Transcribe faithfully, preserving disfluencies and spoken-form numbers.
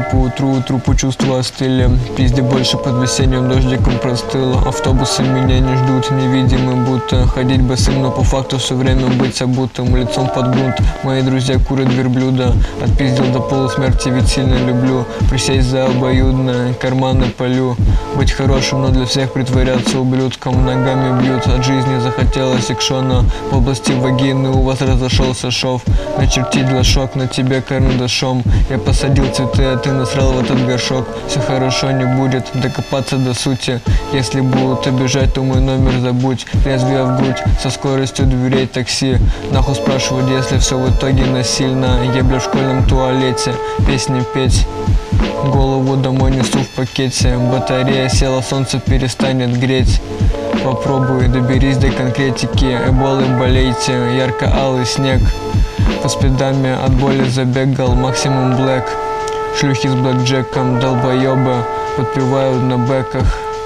по утру, утру почувствовал стиле. Пизде больше под весенним дождиком простыл. Автобусы меня не ждут, невидимы будто. Ходить босым, но по факту все время быть обутым. Лицом под грунт, мои друзья курят верблюда. Отпиздил до полусмерти, ведь сильно люблю. Присесть за обоюдное, карманы полю. Быть хорошим, но для всех притворяться ублюдком. Ногами бьют, от жизни захотелось экшона. В области вагины у вас разошелся шов. Начертить глашок на тебе карандашом. Я посадил цветы, а ты насрал в этот горшок. Все хорошо не будет, докопаться до сути. Если будут обижать, то мой номер забудь. Лезвие в грудь, со скоростью дверей такси. Нахуй спрашивать, если все в итоге насильно. Ебля в школьном туалете, песни петь. Голову домой несу в пакете. Батарея села, солнце перестанет греть. Попробуй, доберись до конкретики. Эболой болейте, ярко-алый снег. По спидами от боли забегал максимум блэк. Шлюхи с блэкджеком, долбоебы подпевают на бэках.